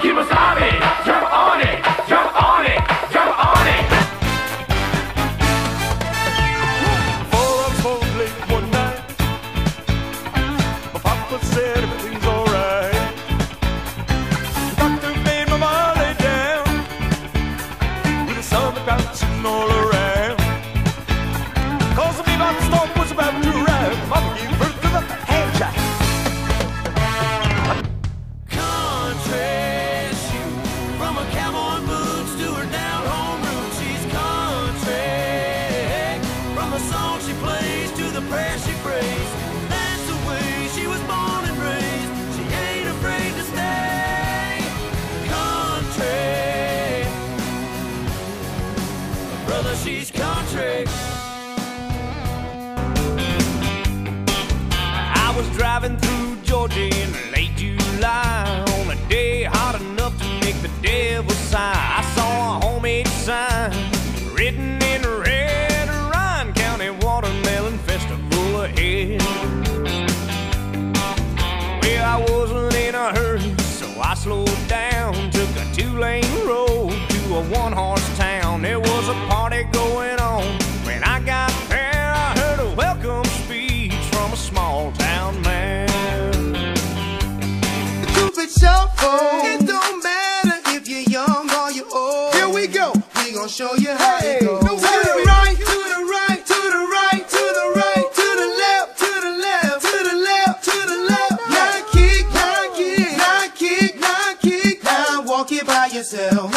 Kemosabe, jump on it, jump on it, jump on it. 4 hours home late one night, my papa said everything's alright. The doctor made my mom lay down with the sun bouncing all around. Cause the midnight storm was about to arrive. Mama gave birth to the hand jack. She plays to the prayer she prays. That's the way she was born and raised. She ain't afraid to stay country. Brother, she's country. I was driving through Georgia in late July on a day hot enough to make the devil sigh. I saw a homemade sign written in red, Watermelon Festival ahead. Well, I wasn't in a hurry, so I slowed down, took a 2-lane road to a 1-horse town. There was a party going on. When I got there, I heard a welcome speech from a small town man. The truth is shuffle. It don't matter if you're young or you're old. Here we go. We gon' show you how it goes. To the right, to the right, to the right, to the right, to the left, to the left, to the left, to the left. Now kick, now kick, now kick, now kick. Now walk it by yourself.